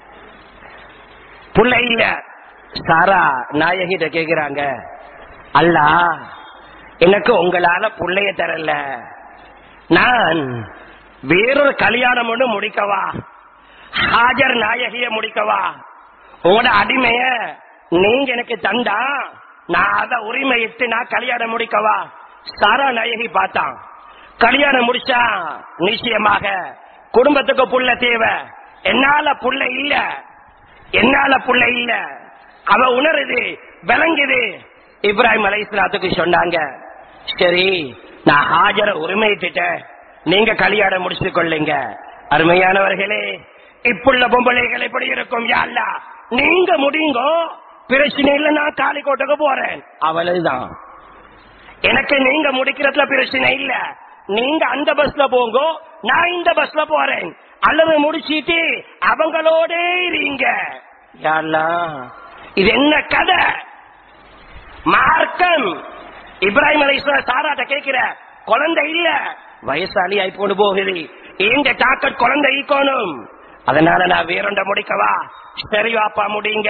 புள்ள இல்ல. சாரா நாயகிட்ட கேக்குறாங்க, அல்லாஹ் எனக்கு உங்களால புள்ளைய தரல, நான் வேறொரு கல்யாணம் ஒண்ணு முடிக்கவா, ஹாஜர் நாயகிய முடிக்கவா, உங்களோட அடிமைய நீங்க எனக்கு தந்தா நான் அத உரிமையிட்டு நான் கல்யாணம் முடிக்கவா? சாரா நாயகி பார்த்தான், கல்யாணம் முடிச்சா நிச்சயமாக குடும்பத்துக்கு புள்ள தேவை, என்னால புள்ள இல்ல, என்னால புள்ள இல்ல. அவ உணருது, விளங்குது. இப்ராஹிம் அலைஹிஸ்ஸலாத்துக்கு சொன்னாங்க, சரி நான் ஹாஜர உரிமையிட்டுட்டேன், நீங்க கல்யாணம் முடிச்சு கொள்ளுங்க. அருமையானவர்களே, இப்புள்ள பொம்பளைகள் எப்படி இருக்கும்? யா அல்லாஹ், நீங்க முடிங்கோ, பிரச்சனை இல்ல, நான் காலிக்கோட்டுக்கு போறேன், அவ்வளவுதான். எனக்கு நீங்க முடிக்கிறதுல பிரச்சனை இல்ல, நீங்க அந்த பஸ்ல போங்கோ, நான் இந்த பஸ்ல போறேன், அல்லது முடிச்சிட்டு அவங்களோட இருங்க. யா அல்லாஹ், இது என்ன கதை? மார்க்கம். இப்ராஹிம் அலைஹிஸ்ஸலாம் சாராட்ட கேட்கிற, குழந்தை இல்ல, வயசாளி ஆயி போட்டு போகுது, இந்த டாக்கட் குழந்தை ஈக்கணும், அதனால நான் வேறொண்ட முடிக்கவா? சரி வாப்பா முடிங்க.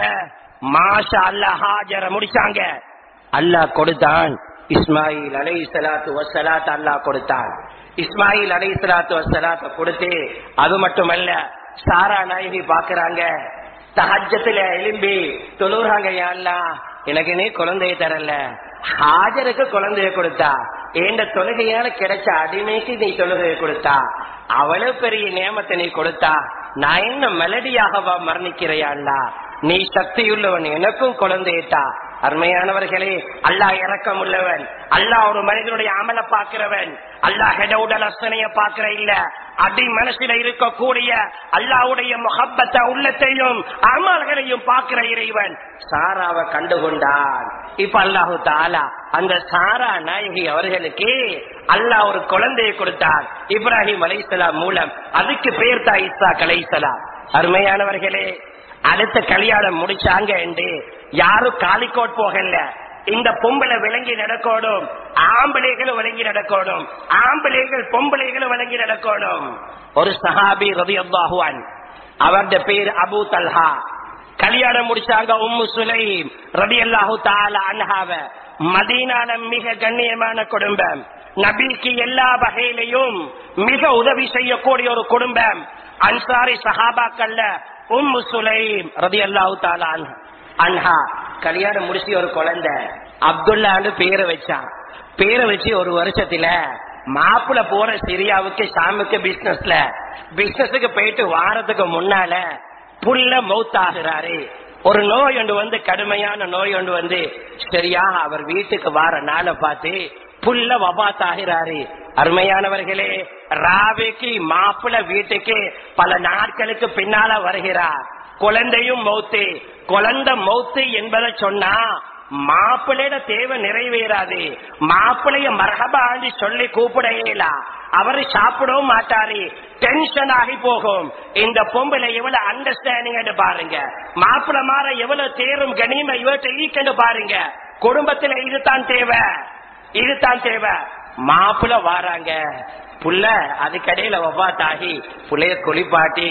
மாஷா அல்லாஹ், ஹாஜர முடிச்சாங்க. அல்லாஹ் கொடுத்தான் இஸ்மாயில் அலைஹிஸ்ஸலாத்து வஸ்ஸலாத். அல்லாஹ் கொடுத்தான் இஸ்மாயில் அலைஹிஸ்ஸலாத்து வஸ்ஸலாத் கொடுத்து, அது மட்டுமல்ல, சாரா நாயகி பாக்குறாங்க, தஹஜ்ஜத்துல எழும்பி தொழுறாங்க, யா அல்லாஹ் எனக்கு நீ குழந்தைய தரல, ஹாஜருக்கு குழந்தைய கொடுத்தா, என்ற தொழுகையால கிடைச்ச அடிமைக்கு நீ தொழுகையை கொடுத்தா, அவ்வளவு பெரிய நியமத்தை நீ கொடுத்தா, நான் என்ன மெலடியாகவா மரணிக்கிறையா? அல்லாஹ் நீ சக்தியுள்ளவன், எனக்கும் குழந்தையிட்டா. அருமையானவர்களே, அல்லாஹ் இரக்கம் உள்ளவன், அல்லாஹ் ஒரு மனிதனுடைய அமல பாக்குறவன், அல்லாஹ் ஹெடவுடல் அசனைய பாக்குற இல்ல, அடி மனசுல இருக்கக்கூடிய அல்லாஹ்வுடைய முஹப்பத்த உள்ளத்தையும் அமல்களையும் பாக்குற இறைவன் சாராவை கண்டுகொண்டான். இப்ப அல்லாஹு தஆலா அந்த சாரா நாயகி அவர்களுக்கு அல்லாஹ் ஒரு குழந்தையை கொடுத்தார் இப்ராஹிம் அலைஹிஸ்ஸலாம் மூலம். அதுக்கு பேர் தான் இஸ்ஹாக் அலைஹிஸ்ஸலாம். அருமையானவர்களே, அடுத்த கல்யாணம் முடிச்சாங்க என்று யாரும் காலிக்கோட் போகல. இந்த பொம்பளை விளங்கி நடக்கணும், ஆம்பளைகளும் விளங்கி நடக்கணும், ஆம்பளைகள் பொம்பளைகளும் விளங்கி நடக்கணும். ஒரு சஹாபி ரலியல்லாஹு அன்ஹு, அவருடைய பேர் அபூ தல்ஹா. கல்யாணம் முடிச்சாங்க உம்மு சுலைம் ரலியல்லாஹு தஆலா அன்ஹாவ. மதீனால மிக கண்ணியமான குடும்பம், நபிக்கு எல்லா வகையிலையும் மிக உதவி செய்யக்கூடிய ஒரு குடும்பம். அன்சாரி சஹாபாக்கள்ல உம்மு சுலைம் ரலியல்லாஹு தஆலா அன்ஹா கல்யாணம் முடிச்சு ஒரு குழந்தை அப்துல்லான்னு பேரை வச்சான். பேரை வச்சு ஒரு வருஷத்துல மாப்பிள்ள போற சிரியாவுக்கு ஷாமுக்கு பிசினஸ்ல பிசினஸுக்கு போயிட்டு வாரத்துக்கு முன்னால புள்ள மௌத்தாகிறாரு. ஒரு நோய் ஒன்று வந்து, கடுமையான நோய் ஒன்று வந்து, சரியா அவர் வீட்டுக்கு வார நாளை பார்த்து புள்ள வபாத்தாகிறாரு. அருமையானவர்களே, ராவைக்கு மாப்பிள்ள வீட்டுக்கு பல நாட்களுக்கு பின்னால வருகிறார். குழந்தையும் மௌத்து. குழந்தை மௌத்து என்பதை சொன்னா மாப்பிள்ளையோட தேவை நிறைவேறாது. மாப்பிள்ளைய மரஹபான்னு சொல்லி கூப்பிடையலாம், அவரு சாப்பிடவும் மாட்டாரு, டென்ஷன் ஆகி போகும். இந்த பொம்பளை எவ்வளவு அண்டர்ஸ்டாண்டிங் பாருங்க, மாப்பிள்ளை மாற எவ்வளவு தேரும் கனிமை இவற்றை ஈக்கண்டு பாருங்க. குடும்பத்துல இதுதான் தேவை, இதுதான் தேவை. மாப்பிள்ள வாராங்க, புள்ள அதுக்கடையில வபாத்தாகி புள்ளைய குளிப்பாட்டி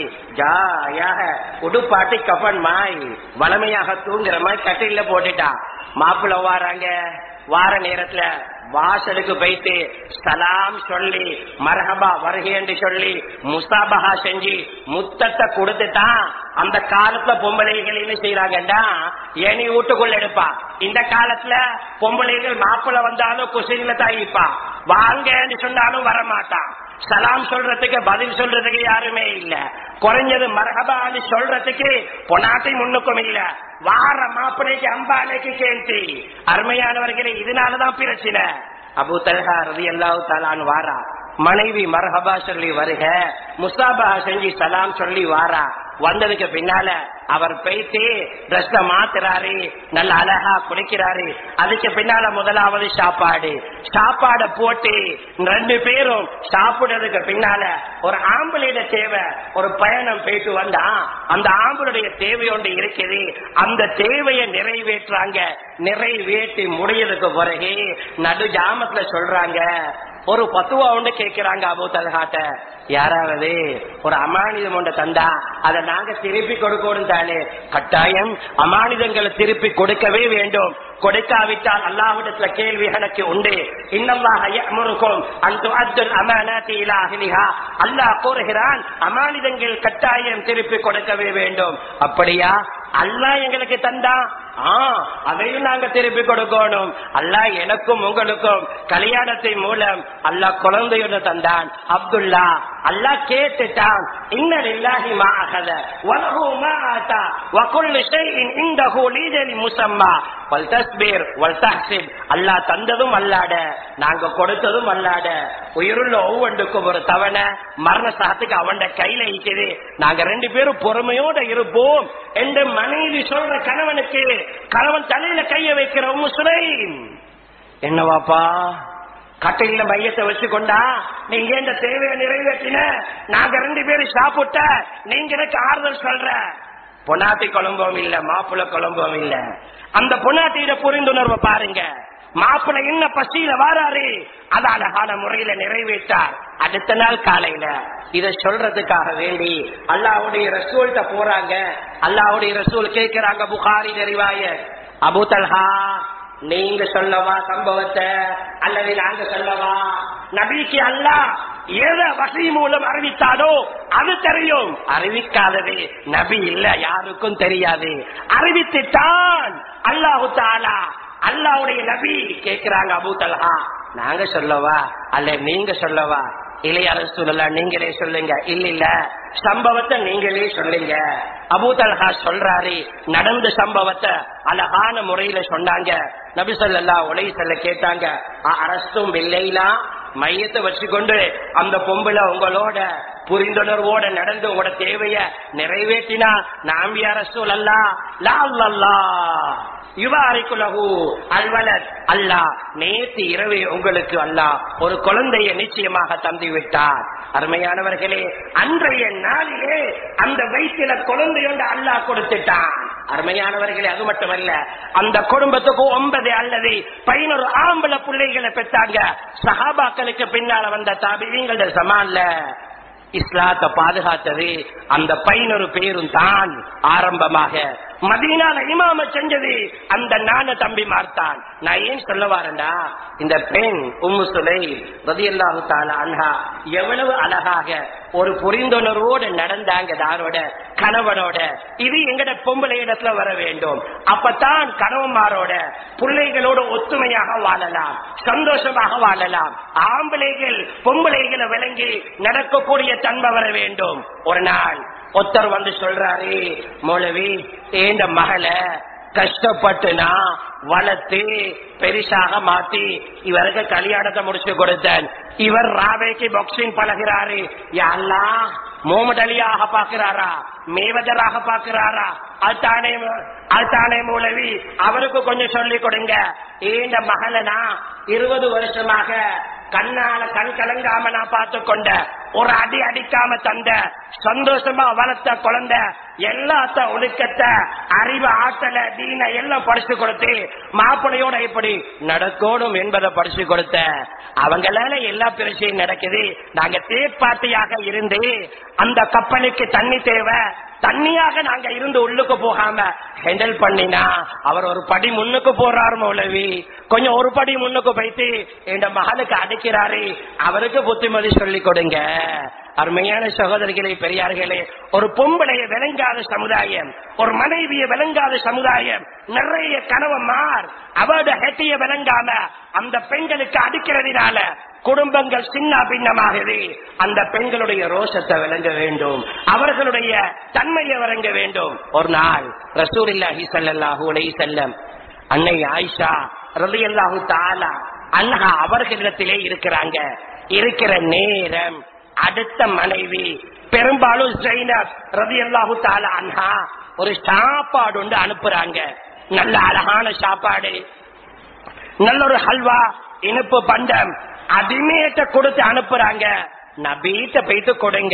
ஜாயாக உடுப்பாட்டி கப்பன் மாய் வளமையாக தூங்குற மாதிரி கட்டில போட்டுட்டா. மாப்பிள்ள வாராங்க, வார நேரத்துல வாசலுக்கு போயிட்டு சலாம் சொல்லி மரஹபா வருகை சொல்லி முசாபஹா செஞ்சு முத்தத்தை கொடுத்துட்டான். அந்த காலத்துல பொம்பளைகள் என்ன செய்யறாங்கடா, ஏனி வீட்டுக்குள்ள எடுப்பா. இந்த காலத்துல பொம்பளைகள் மாப்பிள்ள வந்தாலும் குசில தாயிப்பா, வாங்கன்னு சொன்னாலும் வரமாட்டான். சலாம் சொல்றதுக்கு பதில் சொல்றதுக்கு யாருமே இல்ல. குறைஞ்சது மரஹபான்னு சொல்றதுக்கு பொனாட்டி முன்னுக்கும் இல்ல. வார மாப்பிளைக்கு அம்பாலைக்கு கேள்வி. அருமையானவர்களே, இதனாலதான் பிரச்சனை. அபூ தல்ஹா ரலியல்லாஹு தஆலா அன்ஹு வாரா, மனைவி மர்ஹபா சொல்லி வருக, முசாபா செஞ்சு சலாம் சொல்லி வாரா. வந்ததுக்கு பின்னால அவர் போயிட்டு ட்ரெஸ்ஸ மாத்துறாரு, நல்ல அழகா குளிக்கிறாரு. அதுக்கு பின்னால முதலாவது சாப்பாடு சாப்பாட போட்டு ரெண்டு பேரும் சாப்பிடுறதுக்கு பின்னால ஒரு ஆம்பளையோட தேவை, ஒரு பயணம் போயிட்டு வந்தா அந்த ஆம்பளுடைய தேவை ஒன்று இருக்குது. அந்த தேவையை நிறைவேற்றாங்க. நிறைவேற்றி முடியறதுக்கு பிறகு நடு ஜாமத்துல சொல்றாங்க, ஒரு பத்துவா ஒன்று கேட்கிறாங்க அபூ தல்ஹாட்ட, யாராவது ஒரு அமானிதம் ஒன்று தந்தா அதை நாங்க திருப்பி கொடுக்கணும் தானே, கட்டாயம் அமானிதங்களை திருப்பி கொடுக்கவே வேண்டும், கொடுக்காவிட்டால் அல்லாஹ்விடத்துல கேள்வி எனக்கு உண்டு. இன்னல்லாஹ யஅமுருக்கும் அன் துஅத்துல் அமானாத்தி இலா அஹ்லிஹா, அல்லாஹ் கூறுகிறான் அமானிதங்கள் கட்டாயம் திருப்பி கொடுக்கவே வேண்டும். அப்படியா? அல்லாஹ் எங்களுக்கு தந்தா அதையும் நாங்க திருப்பி கொடுக்கணும். அல்லாஹ் எனக்கும் உங்களுக்கும் கல்யாணத்தின் மூலம் அல்லாஹ் குழந்தையோட தந்தான். அப்துல்லா அல்லாஹ் கேட்டுட்டான், இன்ன லில்லாஹி மா அஹத வ லஹு மா ஆதா வ குல்லு ஷைஇன் இன்தஹு லிஜலி முஸம்மா வல் தஸ்பீர் வல் தஹ்சிப். அல்லாஹ் தந்ததும் அல்லாட, நாங்க கொடுத்ததும் அல்லாட. உயிருள்ள ஒவ்வொன்றுக்கும் ஒரு தவணை மரண சாத்துக்கு அவன் கையில இருக்குது. நாங்க ரெண்டு பேரும் பொறுமையோட இருப்போம் என்று மனைவி சொல்ற கணவனுக்கு கணவன் தலையில கைய வைக்கிற உம்மு சுலைம், என்னவாப்பா கட்டையில மையத்தை வச்சு கொண்டா நீங்க இந்த தேவையை நிறைவேற்றின, நாங்க ரெண்டு பேரும் சாப்பிட்ட, நீங்க எனக்கு ஆறுதல் சொல்ற. பொன்னாட்டி குழம்பும் இல்ல, மாப்பிள்ள குழம்பும் இல்ல. அந்த பொன்னாட்டியிட புரிந்துணர்வை பாருங்க. மாப்பிள்ள என்ன பசியில வாராரு, அது அழகான முறையில நிறைவேற்றார். அடுத்த நாள் காலையில இத சொல்றதுக்காக வேண்டி அல்லாஹ்வுடைய ரசூல்கிட்ட போறாங்க. அல்லாஹ்வுடைய ரசூல் கேட்கிறாங்க, புகாரி ரிவாயத், அபூ தல்ஹா நீங்க சொல்லவா சம்பவத்தை அல்லது நாங்க சொல்லவா? நபிக்கு அல்லாஹ் எதை வகை மூலம் அறிவித்தாரோ அது தெரியும், அறிவிக்காதது நபி இல்ல யாருக்கும் தெரியாது. அறிவித்துட்டான் அல்லாஹு தஆலா. அல்லாஹ்வுடைய நபி கேட்கிறாங்க, அபூ தல்ஹா நாங்க சொல்லவா அல்ல நீங்க சொல்லவா? இல்லையா ரசூலுல்லாஹ் நீங்களே சொல்லுங்க. இல்ல இல்ல சம்பவத்தை நீங்களே சொல்லுங்க. அபூ தல்ஹா சொல்றாரு, நடந்த சம்பவத்தை அழகான முறையில சொன்னாங்க. நபி ஸல்லல்லாஹு அலைஹி வஸல்லம் கேட்டாங்க, அரஸ்தும் பில்லைலா, மையத்தை வச்சுக்கொண்டு அந்த பொம்பளை உங்களோட புரிந்துணர்வோட நடந்து உங்களோட தேவைய நிறைவேற்றினா நாம் யா ரசூலல்லாஹ் லா அல்லாஹ் யுபாரிகுலஹு அல்வலத், அல்லாஹ் நேற்று இரவு உங்களுக்கு அல்லாஹ் ஒரு குழந்தையை நிச்சயமாக தந்து விட்டார். அருமையானவர்களே, அன்றைய நாளிலே அந்த வயிற்றில குழந்தையோட அல்லாஹ் கொடுத்துட்டான். அருமையானவர்களே, அது மட்டுமல்ல, அந்த குடும்பத்துக்கு ஒன்பது அல்லது பதினொரு ஆம்பளை பிள்ளைகளை பெற்றாங்க. சஹாபாக்களுக்கு பின்னால வந்த தாபிஈன்களோட சமான்ல இஸ்லாத்தை பாதுகாத்தது அந்த பதினொரு பேரும் தான். ஆரம்பமாக மதீனால இமாம செஞ்சது அந்த நான தம்பி மார்த்தான். நான் ஏன் சொல்ல வரேன்டா, இந்த பெண் உம்மு சுலைம் ரலியல்லாஹு தஆலா அன்ஹா எவ்வளவு அழகாக ஒரு புரிந்துணர்வோடு நடந்தாங்க தாரோட கணவனோட. இது எங்கட பொம்பளை இடத்துல வர வேண்டும். அப்பதான் கணவன்மாரோட பிள்ளைகளோட ஒத்துமையாக வாழலாம், சந்தோஷமாக வாழலாம். ஆம்பளைகள் பொம்பளைகளை விளங்கி நடக்கக்கூடிய தன்மை வர வேண்டும். ஒரு நாள் ஒருத்தர் வந்து சொல்றாரு, மௌலவி ஏண்ட மகளை கஷ்டப்பட்டுனா வளர்த்து பெரிசாக மாத்தி இவருக்கு கல்யாணத்தை முடிச்சு கொடுத்தேன். இவர் ராவேக்கு பாக்ஸிங் பழகிறாரு. யாழ்லா முகமது அலியாக பாக்குறாரா, மேவதராக பாக்குறாரா? அதுதானே அதுதானே மௌலவி, அவருக்கு கொஞ்சம் சொல்லி கொடுங்க. ஏண்ட மகளனா இருபது வருஷமாக கண்ணால கண் கலங்காம நான் பார்த்து கொண்ட, ஒரு அடி அடிக்காம தந்த, சந்தோஷமா வளர்த்த குழந்தை, எல்லாத்த ஒழுக்கத்தை அறிவு ஆற்றல தீன எல்லாம் படிச்சு கொடுத்து மாப்பிளையோட எப்படி நடக்கணும் என்பதை படிச்சு கொடுத்த. அவங்களால எல்லா பிரச்சனையும் நடக்குது. நாங்க தேர்ப்பாட்டியாக இருந்து அந்த கப்பலுக்கு தண்ணி தேவை, தண்ணியாக நாங்க இருந்து உள்ளுக்கு போகாம ஹேண்டில் பண்ணினா அவர் ஒரு படி முன்னுக்கு போறாரு மௌலவி. கொஞ்சம் ஒரு படி முன்னுக்கு போயிட்டு என் மகளுக்கு அடிக்கிறாரு, அவருக்கு புத்திமதி சொல்லி கொடுங்க. அருமையான சகோதரிகளே, பெரியார்களே, ஒரு பொம்பளைய விளங்காத சமுதாயம், ஒரு மனைவியை விளங்காத சமுதாயம், நிறைய கணவன்மார் அவட ஹெட்டிய விளங்காம அந்த பெண்களுக்கு அடிக்கிறதுனால குடும்பங்கள் சின்ன பின்னமாகுது. அந்த பெண்களுடைய ரோஷத்தை விளங்க வேண்டும், அவர்களுடைய தன்மையை விளங்க வேண்டும். ஒரு நாள் ரசூலுல்லாஹி ஸல்லல்லாஹு அலைஹி வஸல்லம் அன்னை ஆயிஷா ரலியல்லாஹு தஆலா அன்ஹா அவர்களிடத்திலே இருக்கிறாங்க. இருக்கிற நேரம் அடுத்த மனைவி பெரும்பாலும் ஜைனப் ரலியல்லாஹு தஆலா அன்ஹா ஒரு சாப்பாடு ஒன்று அனுப்புறாங்க. நல்ல அழகான சாப்பாடு, நல்ல ஒரு ஹல்வா, இனிப்பு பண்டம், அதிமேட்ட கொடுத்து அனுப்புறாங்க. நபீட்ட போயிட்டு கொடுங்க.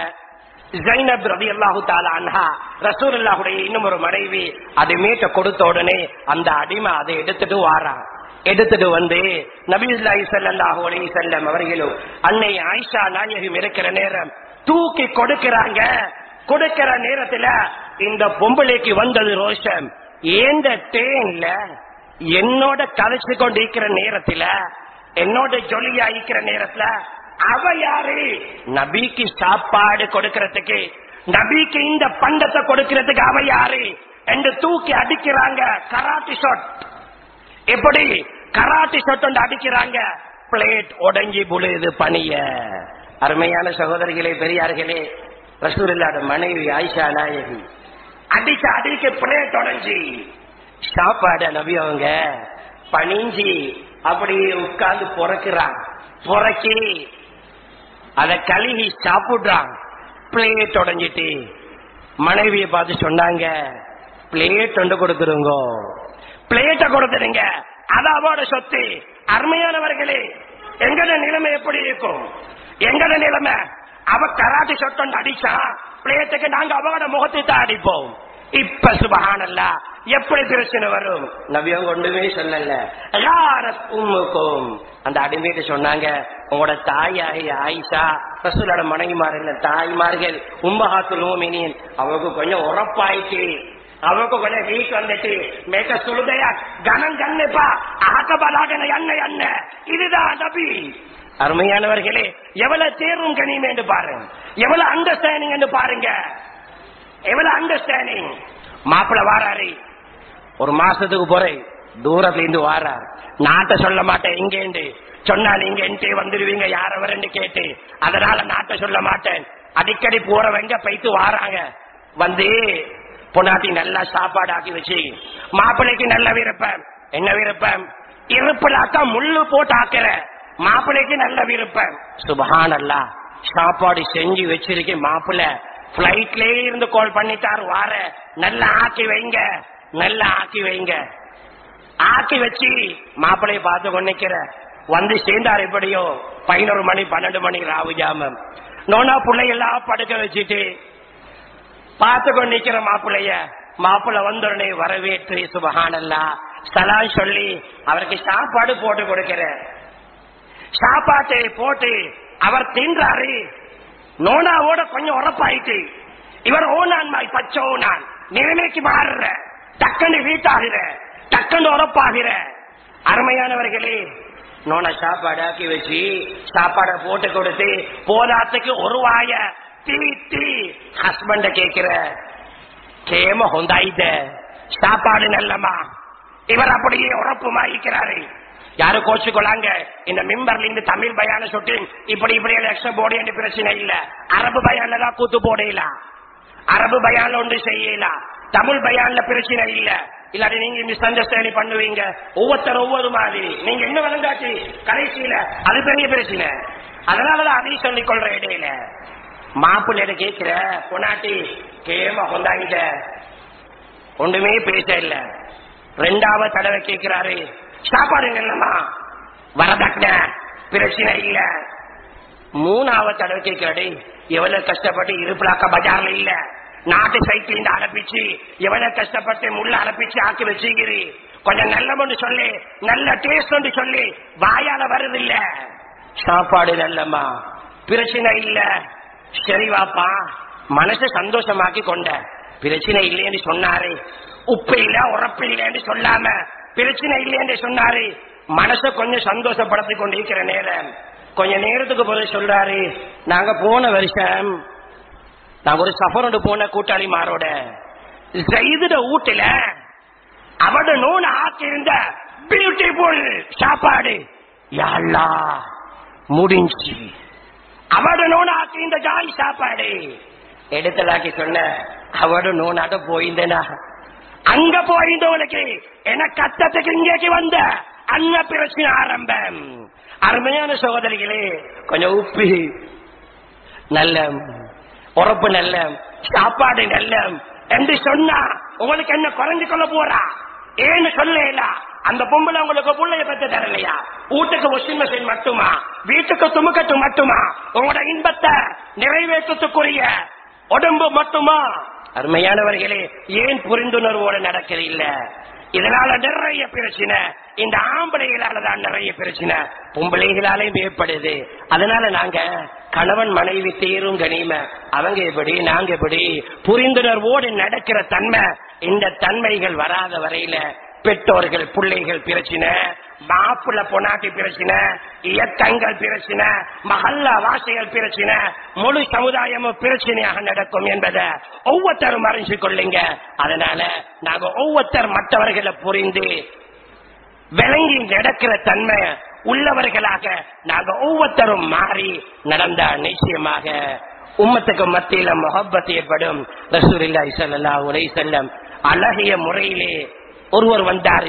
ஜைனப் ரலியல்லாஹு தஆலா அன்ஹா ரசூலுல்லாஹுடைய இன்னும் ஒரு மனைவி அதிமேட்ட கொடுத்த உடனே அந்த அடிமை அதை எடுத்துட்டு வாரான். எடுத்துட்டு வந்து நபியுல்லாஹி ஸல்லல்லாஹு அலைஹி வஸல்லம் அவர்களும் அன்னை ஆயிஷா நாயகியும் இருக்கிற நேரம் தூக்கி கொடுக்கிறாங்க. கொடுக்கிற நேரத்துல இந்த பொம்பளைக்கு வந்தது ரோஷம். ஏந்த தேன்ல என்னோட கதைச்சு கொண்டு இருக்கிற நேரத்துல, என்னோட ஜொலியா இருக்கிற நேரத்துல அவ யாரு நபிக்கு சாப்பாடு கொடுக்கறதுக்கு, நபிக்கு இந்த பண்டத்தை கொடுக்கறதுக்கு அவ யாரு என்று தூக்கி அடிக்கிறாங்க. கராட்டி ஷாட், எப்படி கராட்டி ஷாட் வந்து அடிக்கிறாங்க. பிளேட் உடைஞ்சி புழுது பணிய. அருமையான சகோதரிகளே, பெரியார்களே, ரசூலுல்லாஹ்வுடைய மனைவி ஆயிஷா நாயகி அடிச்ச அடிக்க பிளேட் உடைஞ்சி சாப்பாடு நபி அவங்க பணிஞ்சி அப்படியே உட்கார்ந்து பொறக்கிறாங்க. பொறக்கி அதை கழுகி சாப்பிடுறாங்க. பிளேட் உடைஞ்சிட்டு மனைவியை பார்த்து சொன்னாங்க, பிளேட் ஒன்று கொடுத்துருங்க, பிளேட்டை கொடுத்துருங்க, அது அவட சொத்து. அருமையானவர்களே, எங்கட நிலைமை எப்படி இருக்கும்? எங்கட நிலைமை, அவ கராட்டி சொட்டு அடிச்சா பிளேட்டுக்கு நாங்க அவட முகத்தை தான் அடிப்போம். இப்ப சுபஹானல்லாஹ் எப்படி பிரச்சனை வரும்? நபியும் ஒண்ணுமே சொல்லல. உம்முக்கும் அந்த அடிமையிட்டு சொன்னாங்க, உங்களோட தாயாகி ஆயிஷா ரசூலோட மனைவிமார்கள் தாய்மார்கள் உம்மஹாத்துல் முஃமினீன், அவருக்கு கொஞ்சம் உறப்பாயிட்டு, அவருக்கு கொஞ்சம் வீக் வந்துட்டு மேக்க சுழுதையா கனம் கண்ணுப்பா ஆக்கபலாகன எண்ணெய் எண்ணெய். இதுதான் நபி. அருமையானவர்களே, எவ்வளவு தேர்வும் கனியும் என்று பாருங்க, எவ்வளவு அண்டர்ஸ்டாண்டிங் என்று பாருங்க, எவ்வளவு அண்டர்ஸ்டாண்டிங். மாப்பிள்ள வாராரு, ஒரு மாசத்துக்கு போற தூரத்துல இருந்து வாராரு, நாட்டை சொல்ல மாட்டேன் இங்கே சொன்னா நீங்க என்கிட்ட வந்துருவீங்க யார வரன்னு கேட்டு, அதனால நாட்டை சொல்ல மாட்டேன். அடிக்கடி போறவங்க பைத்து வாராங்க. வந்து பொன்னாட்டி நல்லா சாப்பாடு ஆக்கி வச்சு, மாப்பிள்ளைக்கு நல்ல விருப்பம். என்ன விருப்பம்? இருப்பிலாக்கா முள்ளு போட்டு ஆக்கிற மாப்பிள்ளைக்கு நல்ல விருப்பம். சுபஹானல்லாஹ், சாப்பாடு செஞ்சு வச்சிருக்கேன். மாப்பிள்ளை பிளைட்லயே இருந்து கால் பண்ணிட்டாரு, வார நல்லா ஆக்கி வைங்க, நல்லா ஆக்கி வைங்க. ஆக்கி வச்சு மாப்பிள்ளைய பார்த்து கொண்டிருக்கிற வந்து சேர்ந்தாரு. எப்படியோ பதினோரு மணி பன்னெண்டு மணி ராவு ஜாமம். நோனா பிள்ளையெல்லாம் படுக்க வச்சுட்டு பார்த்து கொண்டிருக்கிற மாப்பிள்ளைய, மாப்பிள்ளை வந்தோடனே வரவேற்று சுபஹானல்லாஹ் சலாம் சொல்லி அவருக்கு சாப்பாடு போட்டு கொடுக்கிற. சாப்பாட்டை போட்டு அவர் தின்றாரு. நோனாவோட கொஞ்சம் உறப்பாயிட்டு இவர் ஓனான் பச்சை ஓனான் நிலைமைக்கு மாறுற, டக்குன்னு வீட்டாகிற, டக்குன்னு உறப்பாகிற. அருமையானவர்களே, நோனா சாப்பாடு ஆக்கி வச்சு சாப்பாட போட்டு கொடுத்து போதாத்துக்கு ஒரு வாய தீட்டி ஹஸ்பண்ட கேட்கிற, கேம ஹொந்தாயித சாப்பாடு நல்லமா. இவர் அப்படியே உறப்புமா இருக்கிறாரு. யாரு கோச்சுக்கொள்ளாங்க, இந்த மிம்பர்ல இருந்து தமிழ் பயான சொட்டு இப்படி இப்படி எக்ஸ்ட்ரா போட பிரச்சனை இல்ல. அரபு பயான்ல தான் கூத்து போடலாம், அரபு பயான்ல ஒன்று செய்யலாம், தமிழ் பயான்ல பிரச்சனை இல்ல. இல்லாட்டி நீங்க மிஸ் அண்டர்ஸ்டாண்டிங் பண்ணுவீங்க. ஒவ்வொருத்தர் ஒவ்வொரு மாதிரி நீங்க என்ன வழங்காச்சு கடைசியில அது பெரிய பிரச்சனை. அதனாலதான் அதையும் சொல்லிக் கொள்ற இடையில மாப்பிள்ளை கேட்கிற பொன்னாட்டி கேம கொண்டாங்க ஒன்றுமே பேச இல்ல. ரெண்டாவது தடவை கேட்கிறாரு, சாப்பாடு இல்லமா வரதட்சணை பிரச்சனை இல்ல. மூணாவது தடவை கேட்கிறாரு, எவ்வளவு கஷ்டப்பட்டு இருப்பிலாக்க பஜார்ல இல்ல, நாட்டு சைக்கிள் இருந்து அனுப்பிச்சு எவ்வளவு கஷ்டப்பட்டு முள்ள அனுப்பிச்சு ஆக்கி வச்சுக்கிறீ, கொஞ்சம் நல்ல சொல்லி நல்ல டேஸ்ட் சொல்லி வாயால வருது இல்ல. சாப்பாடு நல்லமா பிரச்சனை இல்ல. சரி வாப்பா, மனசை சந்தோஷமாக்கி கொண்ட பிரச்சனை இல்லைன்னு சொன்னாரு. உப்பு இல்ல உறப்பு இல்லைன்னு சொல்லாம பிரச்சனை இல்லைன்னு சொன்னாரு. மனசை கொஞ்சம் சந்தோஷப்படுத்தி கொண்டு இருக்கிற நேரம் கொஞ்ச நேரத்துக்கு போது சொல்றாரு, நாங்க போன வருஷம் நாங்க ஒரு சஃபரோடு போன கூட்டாளி மாரோட ஜெயிதுட வீட்டுல அவட நோன் ஆக்கி இருந்த பியூட்டிஃபுல் சாப்பாடு யாழ்லா முடிஞ்சு. அவட நோன் ஆக்கி இந்த ஜாய் சாப்பாடு எடுத்ததாக்கி சொன்ன அவட நோனாட்ட போயிருந்தேனா அங்க போயிருந்தவனுக்கு என கத்தத்துக்கு இங்கேக்கு வந்த அன்ன பிரச்சனை ஆரம்பம். அருமையான சகோதரிகளே, கொஞ்சம் உப்பு நல்ல உறப்பு நல்ல சாப்பாடு நல்ல என்று சொன்னா உங்களுக்கு என்ன குறைஞ்சு கொள்ள போறா? ஏன்னு சொல்லல, அந்த பொம்பளை உங்களுக்கு பிள்ளைய பத்தி தரலையா? வீட்டுக்கு வாஷிங் மிஷின் மட்டுமா, வீட்டுக்கு துமுக்கட்டு மட்டுமா, உங்களோட இன்பத்தை நிறைவேற்றத்துக்குரிய உடம்பு மட்டுமா? அருமையானவர்களே, ஏன் புரிந்துணர்வோடு நடக்கிறீல்ல? இதனால நிறைய பிரச்சனை. இந்த ஆம்பளைகளால தான் நிறைய பிரச்சனை, பொம்பளைகளாலையும் ஏற்படுது. அதனால நாங்க கணவன் மனைவி தேரும் கனிம, அவங்க எப்படி நாங்க எப்படி புரிந்துணர்வோடு நடக்கிற தன்மை, இந்த தன்மைகள் வராத வரையில பெற்றோர்கள் பிள்ளைகள் பிரச்சனை, மாப்பிள்ள பொனாட்டி பிரச்சனை, இயக்கங்கள் பிரச்சனை, மஹல்லா வாசிகள் பிரச்சனை, முழு சமுதாயமும் பிரச்சனையாக நடக்கும் என்பதை ஒவ்வொருத்தரும் அறிஞ்சு கொள்ளுங்க. அதனால நாங்க ஒவ்வொருத்தர் மற்றவர்களை புரிந்து விளங்கி நடக்கிற தன்மை உள்ளவர்களாக நாங்க ஒவ்வொருத்தரும் மாறி நடந்தா நிச்சயமாக உம்மத்துக்கு மத்தியில முஹப்பத் ஏற்படும். ரசூலுல்லாஹி ஸல்லல்லாஹு அலைஹி வஸல்லம் அழகிய முறையிலே ஒருவர் வந்தாரு,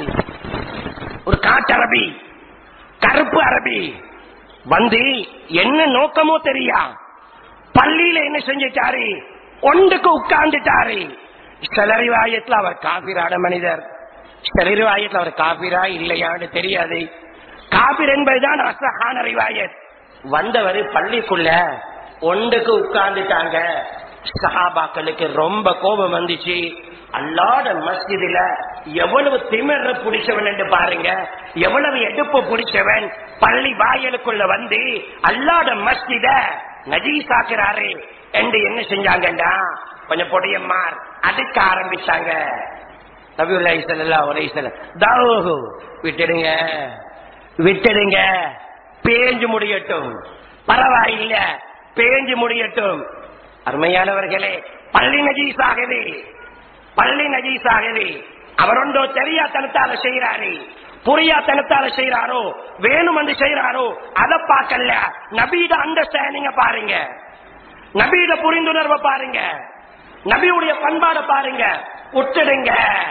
ஒரு காட்டரபி, கருப்பு அரபி வந்து என்ன நோக்கமோ தெரியா பள்ளியில என்ன செஞ்சிட்டாரு, ஒன்றுக்கு உட்கார்ந்துட்டாரு. சிலரிவாயத்தில் அவர் காபிரான மனிதர், சிலரிவாயத்தில் அவர் காபிரா இல்லையான்னு தெரியாது. காபிர் என்பதுதான் அசஹான ரிவாயத். வந்தவர் பள்ளிக்குள்ள ஒன்றுக்கு உட்கார்ந்துட்டாங்க. சஹாபாக்களுக்கு ரொம்ப கோபம் வந்துச்சு. அல்லாஹ்வுடைய மஸ்ஜிதுல எவ்வளவு திமிர பிடிச்சவன் என்று பாருங்க, எவ்வளவு எடுப்பு பிடிச்சவன் பள்ளி வாயிலுக்குள்ள வந்து அல்லாஹ்வுடைய மஸ்ஜித நஜீஸாக்குறாரு என்று என்ன செஞ்சாங்கடா, கொஞ்சம் பொடியம்மார் அதுக்கு ஆரம்பிச்சாங்க. நபியுல்லாஹி ஸல்லல்லாஹு அலைஹி வஸல்லம் தாவூஹு விட்டுடுங்க விட்டுடுங்க, பேஞ்சு முடியட்டும், பரவாயில்ல பேஞ்சு முடியட்டும். அருமையானவர்களே, பள்ளி நஜீஸாகவே பள்ளி நஜீஸாகவே அவர் ஒன்றோ தெரியாத்தனத்தால செய்யறாரு, புரியாத்தனத்தால செய்யறாரோ வேணும் என்று செய்யறாரோ அதை பார்க்கல. நபீட அண்டர்ஸ்டாண்டிங்க பாருங்க, நபீட புரிந்துணர்வை பாருங்க, நபியுடைய பண்பாட பாருங்க, விட்டுடுங்க.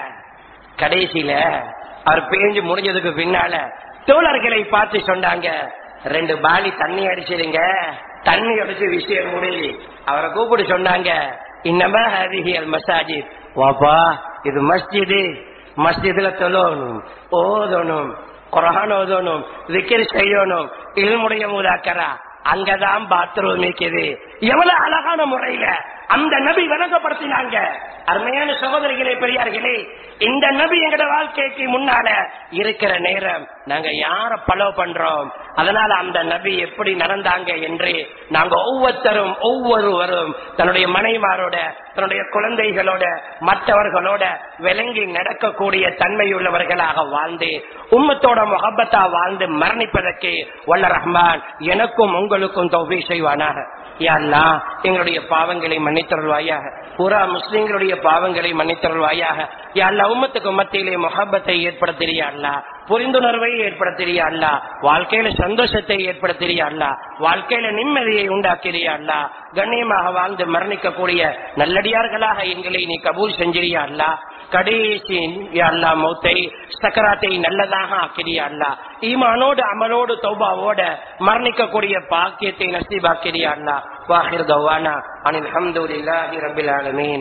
கடைசியில அவர் பேஞ்சு முடிஞ்சதுக்கு பின்னால தோழர்களை பார்த்து சொன்னாங்க, ரெண்டு பாலி தண்ணி அடிச்சிருங்க, தண்ணி அடிச்சு விஷயம் முடியல. அவரை கூப்பிட்டு சொன்னாங்க, இன்னமா ஹதிஹியல் மசாஜித், வாப்பா இது மஸ்ஜிது, மஸ்ஜிதுல தொழணும், ஓதணும், குர்ஆன் ஓதணும், விக்ர் செய்யணும், இல்முடைய முதாக்கரா, அங்கதான் பாத்ரூம் இருக்குது. எவ்வளவு அழகான முறையில அந்த நபி விளங்கப்படுத்தினாங்க. அருமையான சகோதரிகளே பெரியார்களே, இந்த நபி எங்கட வாழ்க்கைக்கு முன்னால இருக்கிற நேரம் நாங்க யார ஃபாலோ பண்றோம், அதனால அந்த நபி எப்படி நடந்தாங்க என்று நாங்க ஒவ்வொருத்தரும் ஒவ்வொருவரும் தன்னுடைய மனைவிமாரோட தன்னுடைய குழந்தைகளோட மற்றவர்களோட விளங்கி நடக்கக்கூடிய தன்மையுள்ளவர்களாக வாழ்ந்து உம்மத்தோட முஹப்பத்தா வாழ்ந்து மரணிப்பதற்கு வல்ல ரஹ்மான் எனக்கும் உங்களுக்கும் தௌஃபீக் செய்வானாக. யா அல்லாஹ், எங்களுடைய பாவங்களை மன்னித்தருள்வாயாக, பூரா முஸ்லிம்களுடைய பாவங்களை மன்னித்தருள்வாயாக. யா அல்லாஹ், உம்மத்துக்கு மத்தியிலே முஹப்பத்தை ஏற்படுத்தியா அல்லாஹ், புரிந்துணர்வை ஏற்படுத்தியா அல்லாஹ், வாழ்க்கையில சந்தோஷத்தை ஏற்படுத்தியா அல்லாஹ், வாழ்க்கையில நிம்மதியை உண்டாக்கிறியா அல்லாஹ், கண்ணியமாக வாழ்ந்து மரணிக்கக்கூடிய நல்லடியார்களாக எங்களை நீ கபூல் செஞ்சிரியா அல்லாஹ். கடைசி யா அல்லாஹ் மௌத்தை சக்கராத்தை நல்லதாக ஆக்கிறியா அல்லாஹ், ஈமானோடு அமலோடு தௌபாவோட மரணிக்கக்கூடிய பாக்கியத்தை நசீபாக்கிறியா அல்லாஹ். வாஹிர் தவானா அனில் ஹம்துலில்லாஹி ரப்பில் ஆலமீன்.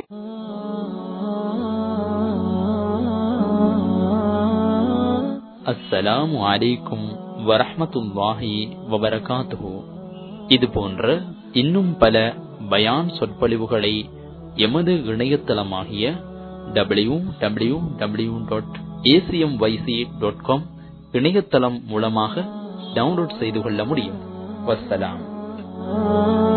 அஸ்ஸலாமு அலைக்கும் வரஹ்மத்துல்லாஹி வபரகாத்துஹு. இது போன்ற இன்னும் பல பயான் சொற்பொழிவுகளை எமது இணையதளமாகிய W W W dot A C M Y C dot com இணையதளம் மூலமாக டவுன்லோட் செய்து கொள்ள முடியும். வஸ்ஸலாம்.